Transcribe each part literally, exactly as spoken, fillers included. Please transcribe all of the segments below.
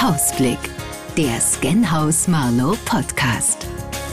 Hausblick, der Scanhaus Marlow Podcast.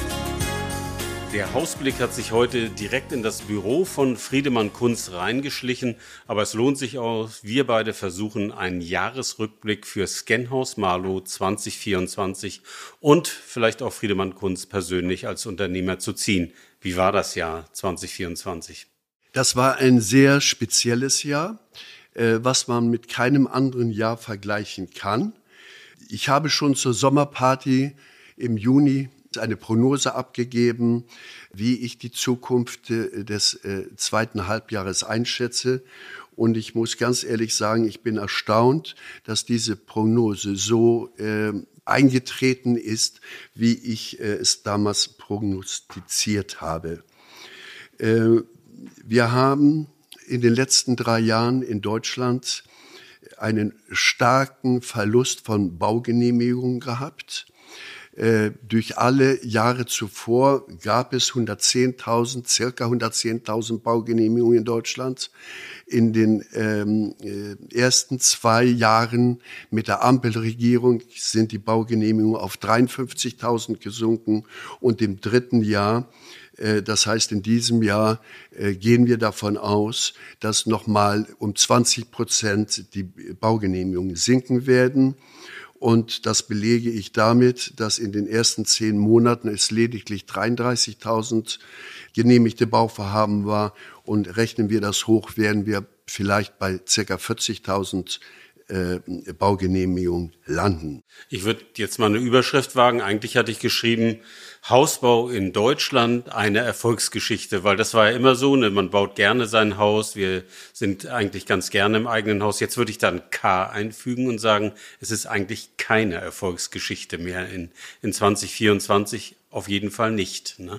Der Hausblick hat sich heute direkt in das Büro von Friedemann Kunz reingeschlichen, aber es lohnt sich auch, wir beide versuchen einen Jahresrückblick für Scanhaus Marlow zwanzig vierundzwanzig und vielleicht auch Friedemann Kunz persönlich als Unternehmer zu ziehen. Wie war das Jahr zwanzig vierundzwanzig? Das war ein sehr spezielles Jahr, was man mit keinem anderen Jahr vergleichen kann. Ich habe schon zur Sommerparty im Juni eine Prognose abgegeben, wie ich die Zukunft des zweiten Halbjahres einschätze. Und ich muss ganz ehrlich sagen, ich bin erstaunt, dass diese Prognose so äh, eingetreten ist, wie ich äh, es damals prognostiziert habe. Äh, wir haben in den letzten drei Jahren in Deutschland einen starken Verlust von Baugenehmigungen gehabt. Äh, durch alle Jahre zuvor gab es hundertzehntausend, circa hundertzehntausend Baugenehmigungen in Deutschland. In den ähm, äh, ersten zwei Jahren mit der Ampelregierung sind die Baugenehmigungen auf dreiundfünfzigtausend gesunken und im dritten Jahr, äh, das heißt in diesem Jahr, äh, gehen wir davon aus, dass nochmal um zwanzig Prozent die Baugenehmigungen sinken werden. Und das belege ich damit, dass in den ersten zehn Monaten es lediglich dreiunddreißigtausend genehmigte Bauvorhaben war. Und rechnen wir das hoch, werden wir vielleicht bei ca. vierzigtausend äh, Baugenehmigungen landen. Ich würde jetzt mal eine Überschrift wagen. Eigentlich hatte ich geschrieben, Hausbau in Deutschland, eine Erfolgsgeschichte, weil das war ja immer so, ne? Man baut gerne sein Haus, wir sind eigentlich ganz gerne im eigenen Haus. Jetzt würde ich dann K einfügen und sagen, es ist eigentlich keine Erfolgsgeschichte mehr in, in zwanzig vierundzwanzig, auf jeden Fall nicht, ne?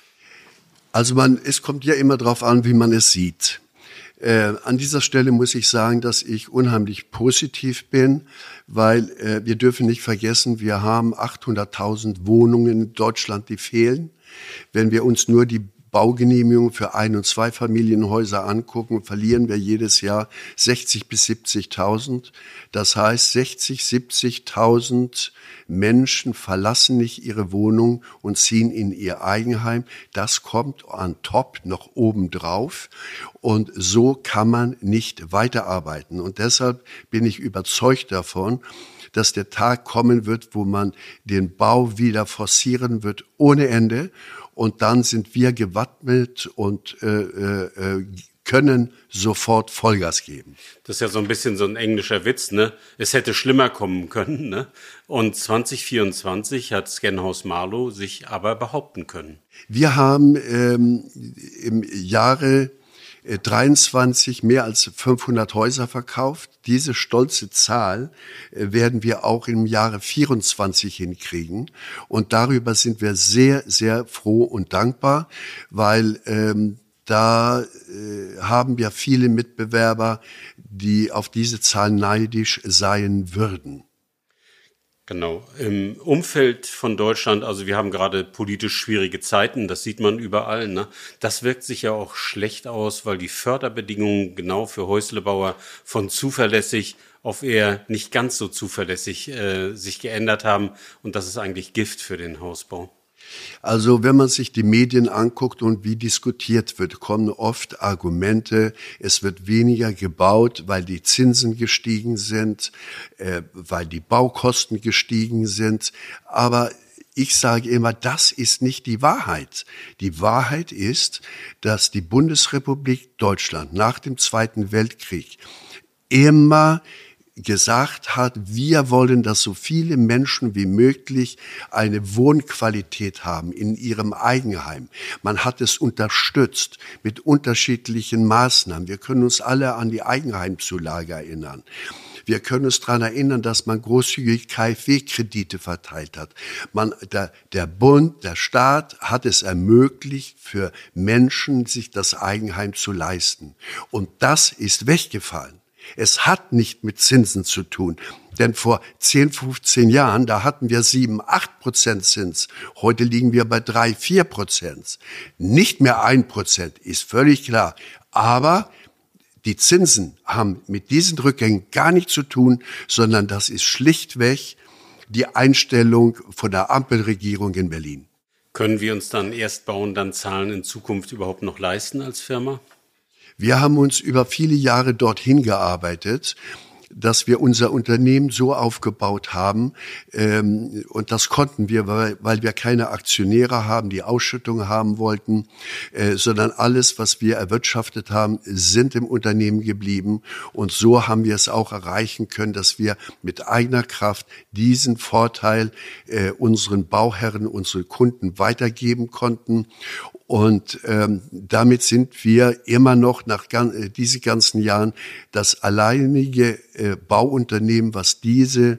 Also man, es kommt ja immer drauf an, wie man es sieht. Äh, an dieser Stelle muss ich sagen, dass ich unheimlich positiv bin, weil äh, wir dürfen nicht vergessen, wir haben achthunderttausend Wohnungen in Deutschland, die fehlen. Wenn wir uns nur die Baugenehmigung für Ein- und Zweifamilienhäuser angucken, verlieren wir jedes Jahr sechzig bis siebzigtausend. Das heißt, sechzig, siebzigtausend Menschen verlassen nicht ihre Wohnung und ziehen in ihr Eigenheim. Das kommt on top noch obendrauf. Und so kann man nicht weiterarbeiten. Und deshalb bin ich überzeugt davon, dass der Tag kommen wird, wo man den Bau wieder forcieren wird ohne Ende. Und dann sind wir gewappnet und äh, äh, können sofort Vollgas geben. Das ist ja so ein bisschen so ein englischer Witz, ne? Es hätte schlimmer kommen können, ne? Und zwanzig vierundzwanzig hat Scanhaus Marlow sich aber behaupten können. Wir haben ähm, im Jahre dreiundzwanzig mehr als fünfhundert Häuser verkauft. Diese stolze Zahl werden wir auch im Jahre vierundzwanzig hinkriegen. Und darüber sind wir sehr, sehr froh und dankbar, weil ähm, da äh, haben wir viele Mitbewerber, die auf diese Zahl neidisch sein würden. Genau. Im Umfeld von Deutschland, also wir haben gerade politisch schwierige Zeiten, das sieht man überall, ne? Das wirkt sich ja auch schlecht aus, weil die Förderbedingungen genau für Häuslebauer von zuverlässig auf eher nicht ganz so zuverlässig äh, sich geändert haben. Und das ist eigentlich Gift für den Hausbau. Also wenn man sich die Medien anguckt und wie diskutiert wird, kommen oft Argumente, es wird weniger gebaut, weil die Zinsen gestiegen sind, äh, weil die Baukosten gestiegen sind. Aber ich sage immer, das ist nicht die Wahrheit. Die Wahrheit ist, dass die Bundesrepublik Deutschland nach dem Zweiten Weltkrieg immer gesagt hat, wir wollen, dass so viele Menschen wie möglich eine Wohnqualität haben in ihrem Eigenheim. Man hat es unterstützt mit unterschiedlichen Maßnahmen. Wir können uns alle an die Eigenheimzulage erinnern. Wir können uns daran erinnern, dass man großzügig K f W-Kredite verteilt hat. Man, der, der Bund, der Staat hat es ermöglicht, für Menschen sich das Eigenheim zu leisten. Und das ist weggefallen. Es hat nicht mit Zinsen zu tun, denn vor zehn, fünfzehn Jahren, da hatten wir sieben, acht Prozent Zins. Heute liegen wir bei drei, vier Prozent. Nicht mehr ein Prozent, ist völlig klar. Aber Die Zinsen haben mit diesen Rückgängen gar nichts zu tun, sondern das ist schlichtweg die Einstellung von der Ampelregierung in Berlin. Können wir uns dann erst bauen, dann zahlen in Zukunft überhaupt noch leisten als Firma? Wir haben uns über viele Jahre dorthin gearbeitet, dass wir unser Unternehmen so aufgebaut haben, ähm, und das konnten wir, weil, weil wir keine Aktionäre haben, die Ausschüttungen haben wollten, äh, sondern alles, was wir erwirtschaftet haben, sind im Unternehmen geblieben. Und so haben wir es auch erreichen können, dass wir mit eigener Kraft diesen Vorteil äh, unseren Bauherren, unseren Kunden weitergeben konnten. Und ähm, damit sind wir immer noch nach gan- äh, diesen ganzen Jahren das alleinige äh, Bauunternehmen, was diese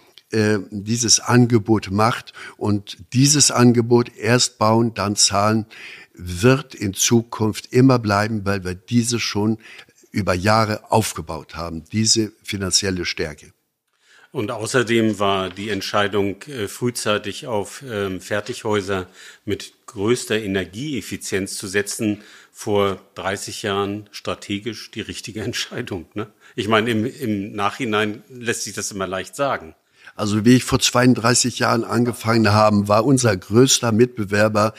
äh, dieses Angebot macht. Und dieses Angebot, erst bauen, dann zahlen, wird in Zukunft immer bleiben, weil wir diese schon über Jahre aufgebaut haben, diese finanzielle Stärke. Und außerdem war die Entscheidung, äh, frühzeitig auf ähm, Fertighäuser mit größter Energieeffizienz zu setzen, vor dreißig Jahren strategisch die richtige Entscheidung. Ne? Ich meine, im, im Nachhinein lässt sich das immer leicht sagen. Also wie ich vor zweiunddreißig Jahren angefangen habe, war unser größter Mitbewerber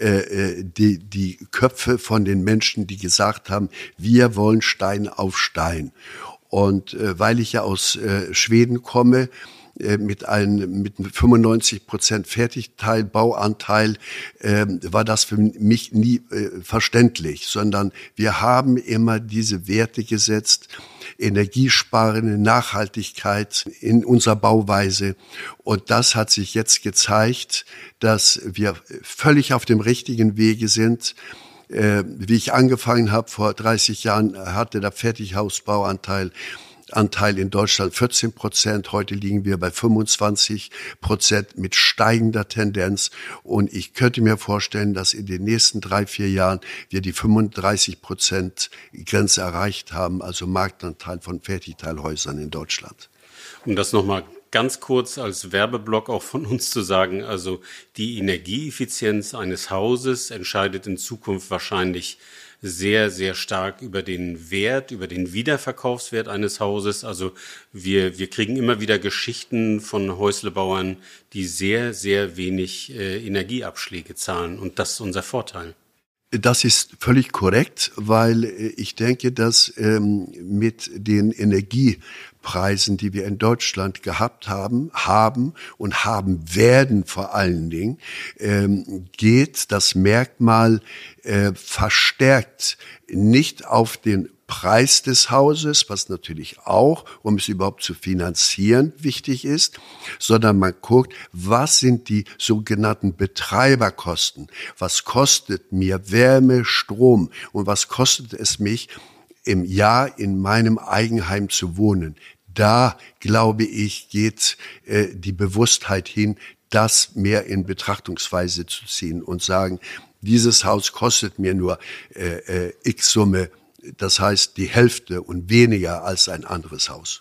äh, die, die Köpfe von den Menschen, die gesagt haben, wir wollen Stein auf Stein. Und äh, weil ich ja aus äh, Schweden komme, äh, mit einem mit fünfundneunzig Prozent Fertigteilbauanteil, äh, war das für mich nie äh, verständlich, sondern wir haben immer diese Werte gesetzt, energiesparende Nachhaltigkeit in unserer Bauweise. Und das hat sich jetzt gezeigt, dass wir völlig auf dem richtigen Wege sind. Äh, wie ich angefangen habe, vor dreißig Jahren hatte der Fertighausbauanteil Anteil in Deutschland vierzehn Prozent. Heute liegen wir bei fünfundzwanzig Prozent mit steigender Tendenz. Und ich könnte mir vorstellen, dass in den nächsten drei, vier Jahren wir die fünfunddreißig Prozent Grenze erreicht haben, also Marktanteil von Fertigteilhäusern in Deutschland. Um das nochmal ganz kurz als Werbeblock auch von uns zu sagen, also die Energieeffizienz eines Hauses entscheidet in Zukunft wahrscheinlich sehr, sehr stark über den Wert, über den Wiederverkaufswert eines Hauses. Also wir, wir kriegen immer wieder Geschichten von Häuslebauern, die sehr, sehr wenig äh, Energieabschläge zahlen. Und das ist unser Vorteil. Das ist völlig korrekt, weil ich denke, dass ähm, mit den Energiepreisen, die wir in Deutschland gehabt haben, haben und haben werden vor allen Dingen, ähm, geht das Merkmal äh, verstärkt nicht auf den Preis des Hauses, was natürlich auch, um es überhaupt zu finanzieren, wichtig ist, sondern man guckt, was sind die sogenannten Betreiberkosten? Was kostet mir Wärme, Strom und was kostet es mich im Jahr in meinem Eigenheim zu wohnen? Da, glaube ich, geht äh, die Bewusstheit hin, das mehr in Betrachtungsweise zu ziehen und sagen, dieses Haus kostet mir nur äh, äh, x Summe. Das heißt, die Hälfte und weniger als ein anderes Haus.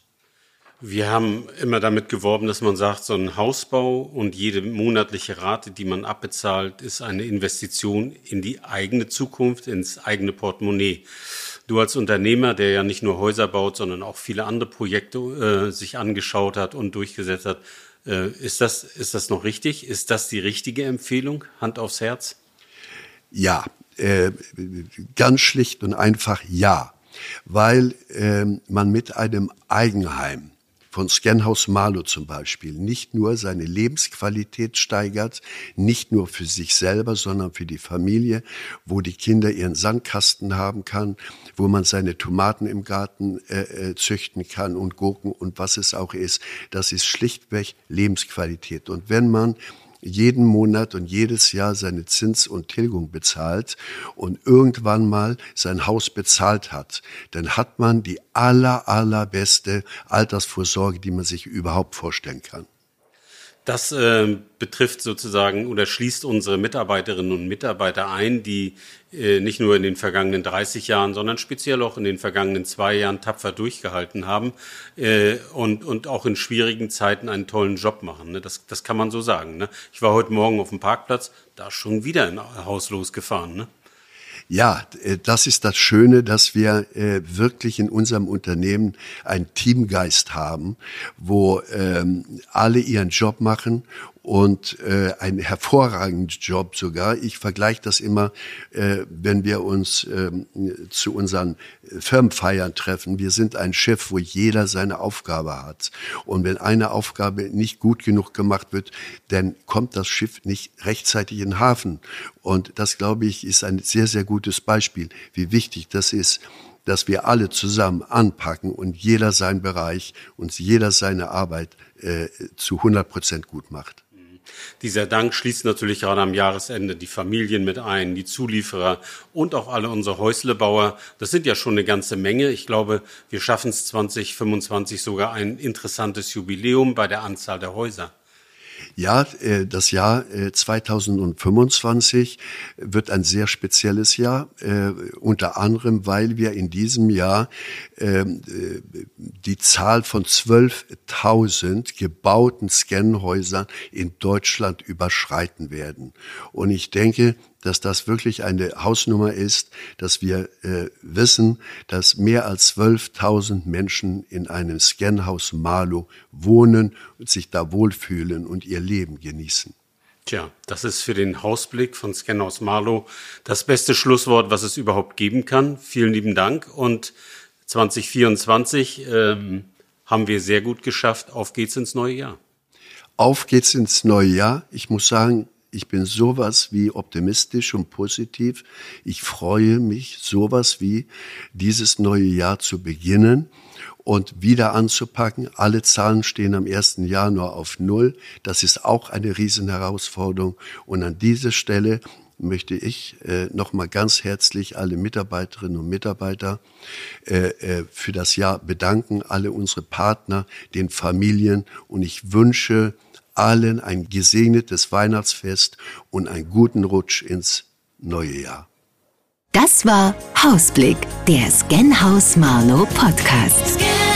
Wir haben immer damit geworben, dass man sagt, so ein Hausbau und jede monatliche Rate, die man abbezahlt, ist eine Investition in die eigene Zukunft, ins eigene Portemonnaie. Du als Unternehmer, der ja nicht nur Häuser baut, sondern auch viele andere Projekte äh, sich angeschaut hat und durchgesetzt hat, äh, ist das, ist das noch richtig? Ist das die richtige Empfehlung? Hand aufs Herz? Ja, äh, ganz schlicht und einfach ja, weil äh, man mit einem Eigenheim von Scanhaus Marlow zum Beispiel nicht nur seine Lebensqualität steigert, nicht nur für sich selber, sondern für die Familie, wo die Kinder ihren Sandkasten haben kann, wo man seine Tomaten im Garten äh, züchten kann und Gurken und was es auch ist. Das ist schlichtweg Lebensqualität. Und wenn man jeden Monat und jedes Jahr seine Zins und Tilgung bezahlt und irgendwann mal sein Haus bezahlt hat, dann hat man die aller, allerbeste Altersvorsorge, die man sich überhaupt vorstellen kann. Das äh, betrifft sozusagen oder schließt unsere Mitarbeiterinnen und Mitarbeiter ein, die äh, nicht nur in den vergangenen dreißig Jahren, sondern speziell auch in den vergangenen zwei Jahren tapfer durchgehalten haben äh, und, und auch in schwierigen Zeiten einen tollen Job machen. Ne? Das, das kann man so sagen. Ne? Ich war heute Morgen auf dem Parkplatz, da ist schon wieder ein Haus losgefahren. Ne? Ja, das ist das Schöne, dass wir äh, wirklich in unserem Unternehmen einen Teamgeist haben, wo ähm, alle ihren Job machen und äh, einen hervorragenden Job sogar. Ich vergleiche das immer, äh, wenn wir uns äh, zu unseren Firmenfeiern treffen. Wir sind ein Schiff, wo jeder seine Aufgabe hat. Und wenn eine Aufgabe nicht gut genug gemacht wird, dann kommt das Schiff nicht rechtzeitig in den Hafen. Und das, glaube ich, ist ein sehr, sehr gutes Beispiel, wie wichtig das ist, dass wir alle zusammen anpacken und jeder seinen Bereich und jeder seine Arbeit äh, zu hundert Prozent gut macht. Dieser Dank schließt natürlich gerade am Jahresende die Familien mit ein, die Zulieferer und auch alle unsere Häuslebauer. Das sind ja schon eine ganze Menge. Ich glaube, wir schaffen es zwanzig fünfundzwanzig sogar ein interessantes Jubiläum bei der Anzahl der Häuser. Ja, das Jahr zweitausendfünfundzwanzig wird ein sehr spezielles Jahr, unter anderem, weil wir in diesem Jahr die Zahl von zwölftausend gebauten Scan-Häusern in Deutschland überschreiten werden. Und ich denke, dass das wirklich eine Hausnummer ist, dass wir äh, wissen, dass mehr als zwölftausend Menschen in einem Scan-Haus Marlow wohnen und sich da wohlfühlen und ihr Leben genießen. Tja, das ist für den Hausblick von Scan-Haus Marlow das beste Schlusswort, was es überhaupt geben kann. Vielen lieben Dank und zwanzig vierundzwanzig ähm, haben wir sehr gut geschafft. Auf geht's ins neue Jahr. Auf geht's ins neue Jahr. Ich muss sagen, ich bin sowas wie optimistisch und positiv. Ich freue mich, sowas wie dieses neue Jahr zu beginnen und wieder anzupacken. Alle Zahlen stehen am ersten Januar auf Null. Das ist auch eine Riesenherausforderung. Und an dieser Stelle möchte ich äh, nochmal ganz herzlich alle Mitarbeiterinnen und Mitarbeiter äh, äh, für das Jahr bedanken, alle unsere Partner, den Familien. Und ich wünsche allen ein gesegnetes Weihnachtsfest und einen guten Rutsch ins neue Jahr. Das war Hausblick, der Scan-Haus Marlow Podcast.